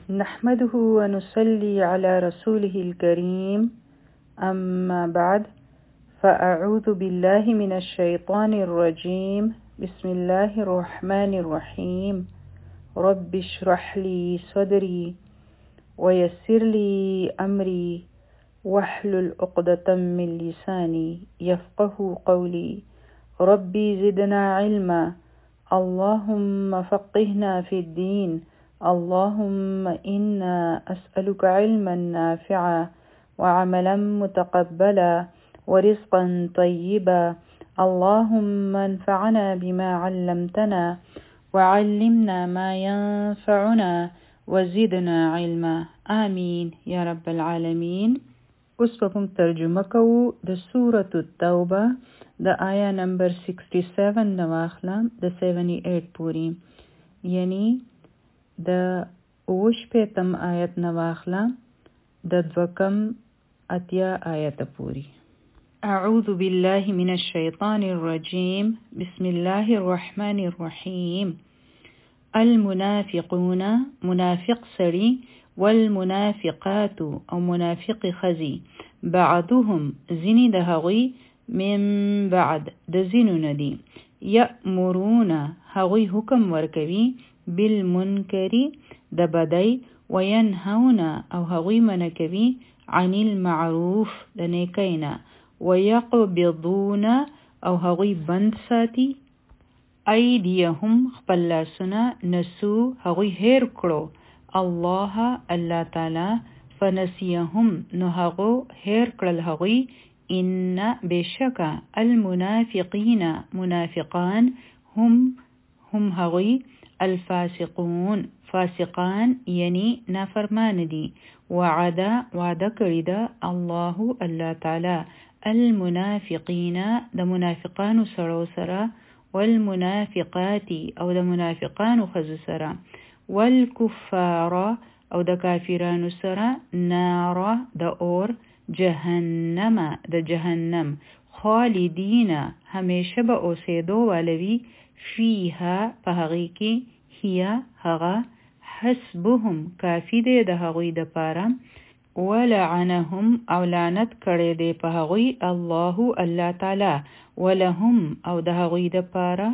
نحمده ونصلي على رسوله الكريم أما بعد فأعوذ بالله من الشيطان الرجيم بسم الله الرحمن الرحيم رب اشرح لي صدري ويسر لي أمري واحلل عقدة من لساني يفقه قولي ربي زدنا علما اللهم فقهنا في الدين اللهم إنا أسألك علما نافعا وعملا متقبلا ورزقا طيبا اللهم انفعنا بما علمتنا وعلمنا ما ينفعنا وزدنا علما آمين يا رب العالمين. اوس په موږ ترجمه کوو د سورة التوبه د آیا نمبر 67 نو اخلا د 78 پوری، یعنی د 28 آیت نو اخلا د 2 آیت پوری. اعوذ بالله من الشیطان الرجیم بسم الله الرحمن الرحیم. المنافقون منافق سری والمنافقات او منافق خزی بعضهم زنی د هغوی من بعد د زینو ندی یأمرون هغوی حکم ورکوي بالمنکری د بدی وینهون او هغوی منکوي عن المعروف د نیکینا ويقبضون او هغوی بند ساتي ایدیهم خپل لاسونه نسو هغوی هیر کړو الله تعالی فنسیهم نو هغو هیر کړل هغوی ان بشکا المنافقین منافقان هم هغوی الفاسقون فاسقان یعنی نافرمان دي. وعده کړی ده الله تعالی المنافقین د منافقانو سره والمنافقات او د منافقانو خزو سره والکفار او د کافرانو سره نار د اور جهنم د جهنم خالدین همیشه به اوسېدو والوي فیها په هغې کې هي هغه حسبهم کافی دی د هغوی د پاره ولعنهم او لعنت کړی دی په هغوی الله تعالی ولهم او د هغوی د پاره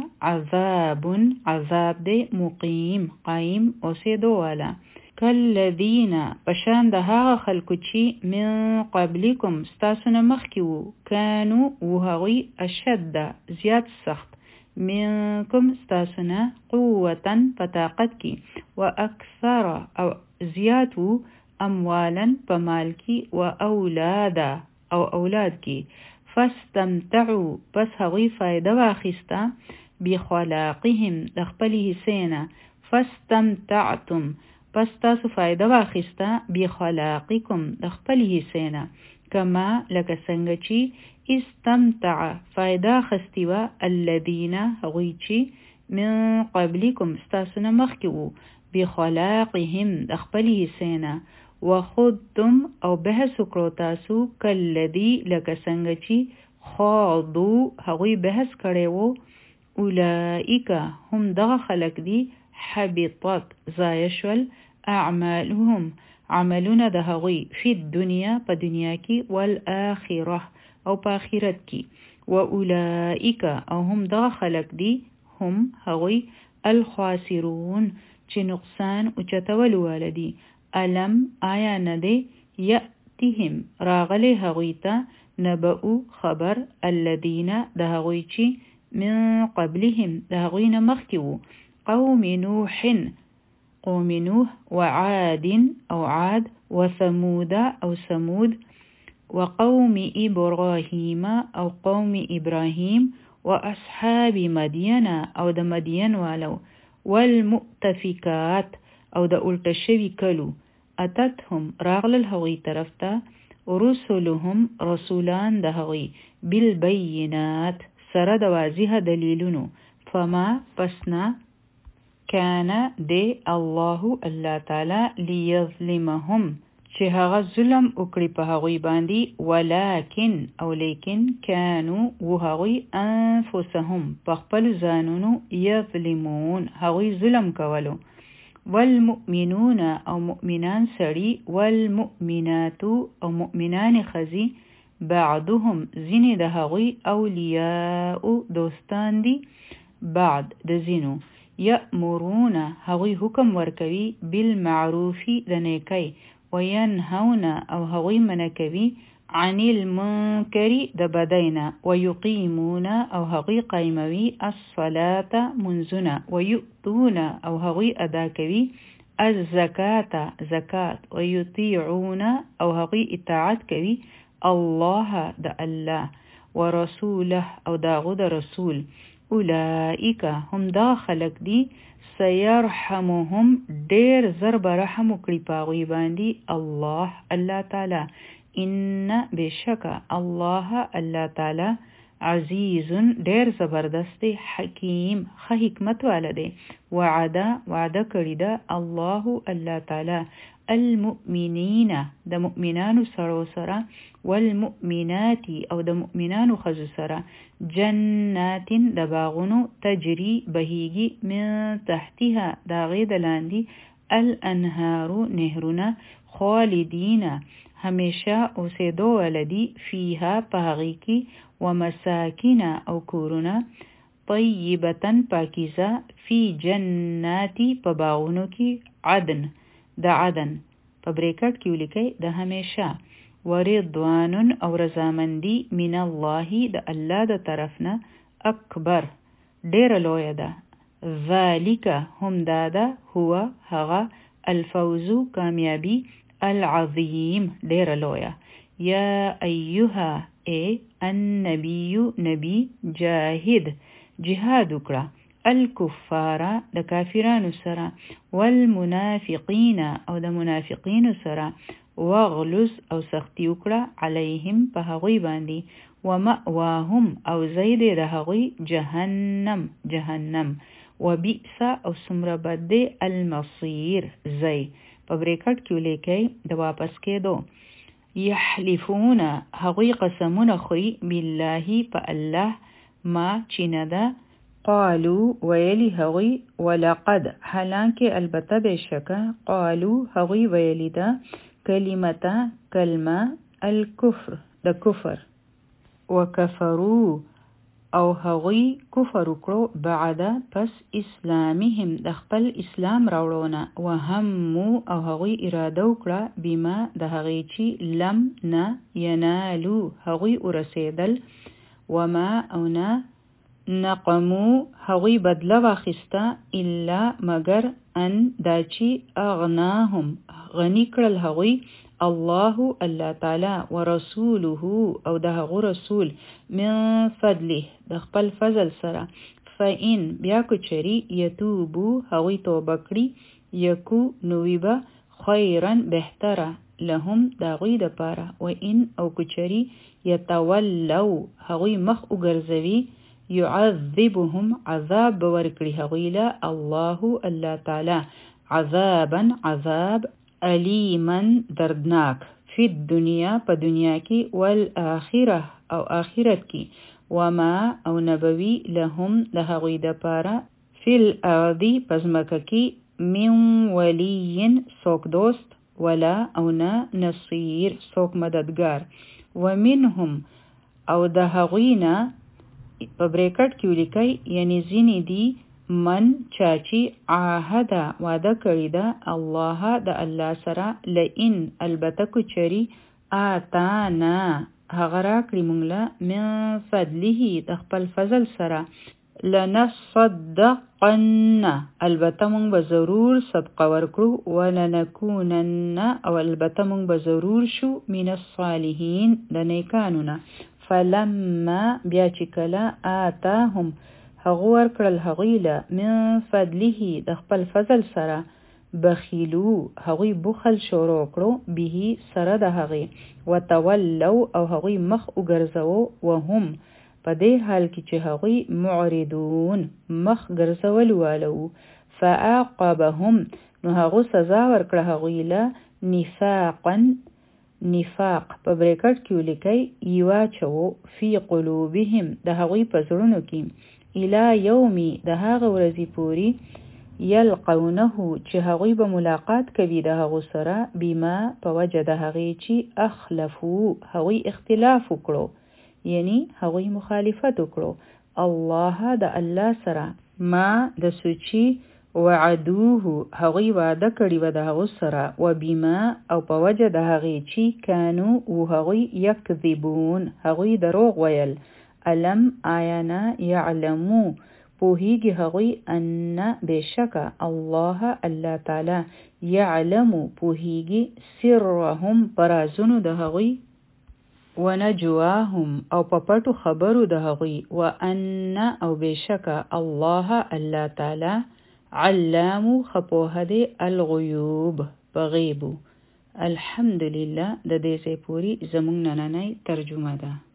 عذاب دی مقیم قائم اوسېدو والا کالذین پشان د هغه خلکو چې من قبلکم ستاسو نه مخکې وو کانو و هغوی اشد زیات سخت منکم ستاسو نه قوتا په طاقت کې و اکثر او زیات وو اموالا په مال کې و اولادا او اولاد کې فاستمتعوا پس هغوی فایده واخیسته بخلاقهم د خپل حصې نه فاستمتعتم پس تاسو فایده واخیسته بخلاقکم د خپل حصې نه کما لکه څنګه چې استمتع فایده اخیستې وه الذین هغوی چې من قبلکم ستاسو نه مخکې وو بخلاقهم د خپل حصې نه وخذتم او بحث وکړو تاسو کالذی لکه څنګه چې خاضوا هغوی بحث کړی وو اولئک هم دغه خلک دي حبطت ضایع شول اعمالهم عملونه د هغوی فی الدنیا په دنیا کې والآخره او په آخرت کې واولئک او هم دغه خلک دي هم هغوی الخاسرون چې نقصان اوچتول والدي علم آیا نده یأتهم راغلی هغوی ته نبأو خبر الذین د هغوی چې من قبلهم د هغوی نه مخکې وو قوم نوح وعاد او عاد وثمود او ثمود وقوم ابراهیم او قوم ابراهیم واصحاب مدین او د مدین والو والمؤتفکات او د الټه شوي کلو اتتهم راغلل هغوی طرف ته رسلهم رسولان د هغوی بالبینات سره د واضح دلیلونو فما پسنا کان دی الله تعالی لیظلمهم چې هغه ظلم وکړي په هغوی باندې ولکن او لیکن کانو و هغوی انفسهم په خپل ځانونو یظلمون هغوی ظلم کولو والمؤمنون او مؤمنان سړي والمؤمنات او مؤمنان خزي بعضهم ځینې د هغوی اولیاء دوستان دي بعد د ځینو یأمرون هغوی حکم ورکوي بالمعروف د نیکۍ وینهون او هغوی منع کوي عن المنکر د بدینا ويقیمون او هغوی قایموي الصلاة منزنا ويؤتون او هغوی ادا کوي الزکاة زکات ويطيعون او هغوی اطاعت کوي الله د الله ورسوله او داغو د رسول اولئک هم دا خلق دي سيرحمهم ډیر زر برحم وکړي پاغوی باندې الله تعالی ان بشک الله تعالی عزیز ډیر زبردست حکیم خ حکمت والده وعده کړی ده الله تعالی المؤمنین د مؤمنانو سره والمؤمنات او د مؤمنانو خزو سره جنات د باغونو تجری بهیږي من تحتها دا غید لاندې الانهار نهرونه خالدین همیشه اوسېدو ولدي فیها پاغی کی ومساکین او کورونه طیبتن پاکیزه فی جناتی په باغونو کی عدن د عدن په بریکټ کې ولیکئ د همیشه ورضوان او رضامندی من الله د الله د طرفنا اکبر ډیر لوی ده ذالک هم داده هو هغه الفوز کامیابی العظیم ډیر لوی یا ایها النبی نبی جاهد جهاد وکړه الکفار د کافرانو سره والمنافقین او د منافقینو سره وغلظ او سختی وکړه علیهم په هغوی باندې ومأواهم او زید د هغوی جهنم وبئس او څومره بد دی المصیر زی په بریکټ کې ولیکئ د واپس کېدو یحلفون هغوی قسمونه خوري بالله په الله ما چې نه ده قالو ویلی هغوی ولقد حالانکه البته بشکه قالو هغوی ویلی ده کلمه الکفر د کفر وکفرو او هغوی کفر وکړو بعد پس اسلامهم د خپل اسلام راوړونه وهمو او هغوی اراده وکړه بما د هغې چې لم نه ینالو هغوی ورسېدل وما او نه نقمو هغوی بدله واخیسته الا مگر ان دا چې اغناهم غنی کړل هغوی الله تعالی ورسوله او د هغو رسول من فضله د خپل فضل سره فإن بیا کو چری یتوبو هغوی توبه کړي یکو نویبه خیرا بهتره لهم د هغوی دپاره وإن او کو چری یتولو هغوی مخ وګرځوي يعذبهم عذاب ورکړي هغوی له الله تعالی عذاب علیما دردناک فی الدنیا په دنیا کې والآخرة او آخرت کې وما او نبوي لهم د هغوی دپاره فی الارض پزمکه کې من ولی څوک دوست ولا او نه نصیر څوک مددگار ومنهم او د هغوی نه په بریکټ کې ولیکئ یعنی ځینې دي من چاچی عاهده وعده کړی ده الله د الله سره لئن البته کو چری آتانا هغه راکړي موږ له من فضله د خپل فضل سره لنصدقن البته موږ به ضرور صدقه ورکړو ولنکونن او البته موږ به ضرور شو من الصالحین د نیکانو نه فلما بیا چې کله آتاهم هغو ورکړل هغوی له من فضله د خپل فضل سره بخیلو هغوی بخل شروع کړو به سره د هغې وتولو او هغوی مخ وګرځوو وهم په دې حال کې چې هغوی معرضون مخ ګرځول والو فعاقبهم نو هغو سزا ورکړه هغوی له نفاق په بریکټ کې ولیکئ یواچو فی قلوبهم د هغوی په زړونو کې الی یومی د هغه ورځې پورې یلقونه چې هغوی به ملاقات کوي د هغو سره بما په وجه د هغې چې اخلفو هغوی اختلاف وکړو یعنی هغوی مخالفت وکړو الله د الله سره ما د سوچي وعدوه هغوی وعده کړی و د هغو سره و بما او په وجه د هغې چې کانو او هغوی یکذبون هغوی دروغ ویل علم آیانا یعلمو پوهیږي هغوی ان بشکه الله الله تعالی یعلمو پوهیږي سرهم برازونو د هغوی ونجواهم او په پټو خبرو د هغوی وان او بشکه الله الله تعالی علام خپوه دی الغیوب بغیبو الحمدلله د دې ځای پوری زمونږ نننۍ ترجمه ده